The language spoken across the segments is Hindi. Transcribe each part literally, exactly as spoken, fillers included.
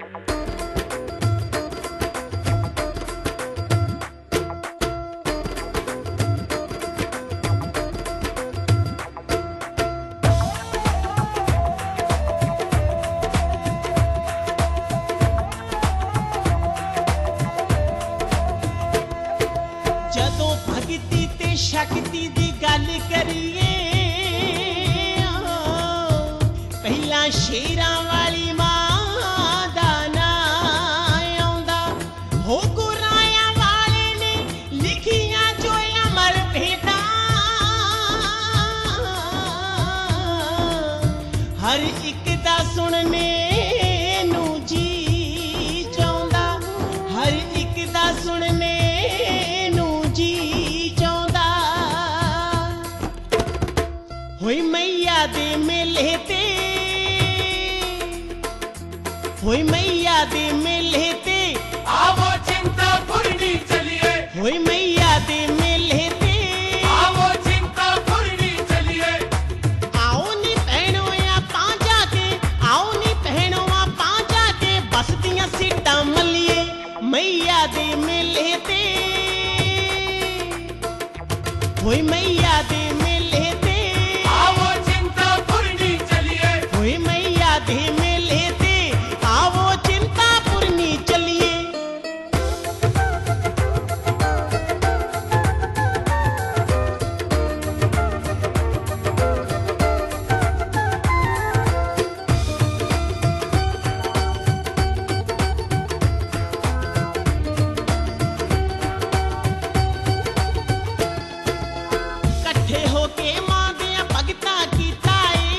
शक्ति दी गल करिए पहला शेरां वाली मां दा नां आउंदा हो गुराया वाले ने लिखियां जो अमर भेटां हर एक दा सुनने नू जी चाहुंदा हर एक दा सुनने होई मैया दे मेले ते होई मैया दे मेले ते आवो चिंतापुरनी चलिए होई मैया दे मेले ते आवो चिंतापुरनी चलिए आओ नी भैणो आ पांजा के आओ नी भैणो आ पांजा के बस दियां सीटां मलिए मैया दे मेले ते होई मैया दे मेले ते होई मैया दे मेले ते आवो चिंतापुरनी चलिए कट्ठे होके मां दे भगता कीता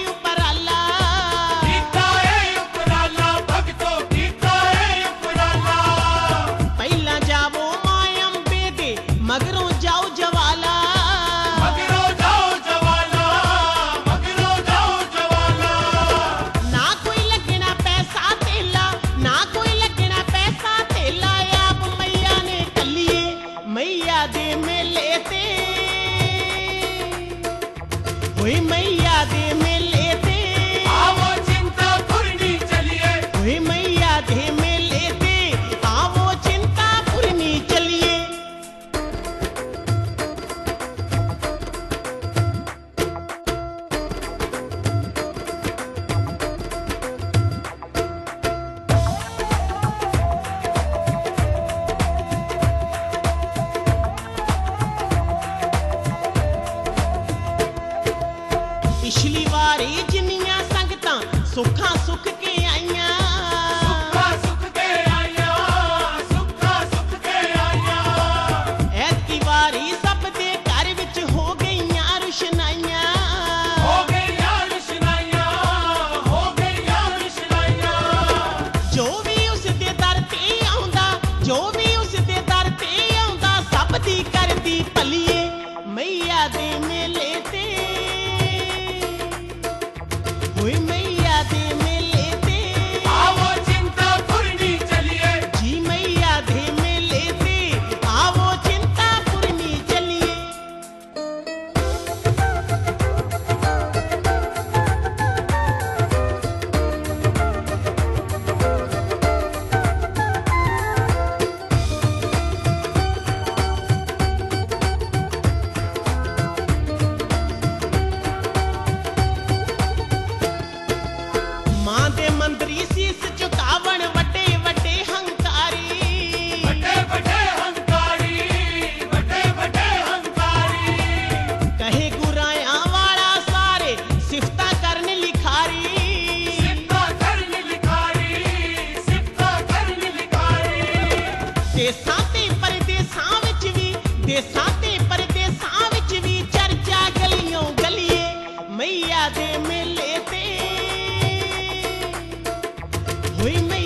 मगरों जाओ जवाला मगरों जाओ जवाला मगरों जाओ जवाला ना कोई लगना पैसा तेला ना कोई लगना पैसा तेला आप मैया ने कलिए मैया दे मेले ते होई मैया दे मेले ते आवो चिंतापुरनी चलिए होई मैया दे मेले ते आवो चिंतापुरनी चलिए पिछली वारी जिन्नियां संगतां सुखा सुख के आईयां सुखा सुख के आईयां सुखा सुख के आईयां ऐतकी वारी सब दे घर विच हो गईयां रुशनाइयां हो गईयां रुशनाइयां हो गईयां रुशनाइयां जो भी उस दे दर ते आउंदा जो भी उस दे दर ते आउंदा सब दी करदी भलिए मैया दे मेले ते होई मैया दे मेले ते आवो चिंतापुरनी चलिए जी मैया दे मेले ते आवो चिंतापुरनी चलिए मां दे मंदरी सीस झुकावण वड्डे वड्डे हंकारी बड़े बड़े हंकारी बड़े बड़े हंकारी कहे गुराया वाला सारे सिफता करन लिखारी सिफता करन लिखारी सिफता करन लिखारी देसां ते परदेसां विच भी देसां ते परदेसां विच भी चर्चा गलियों गलिए मैया दे मेले ते होई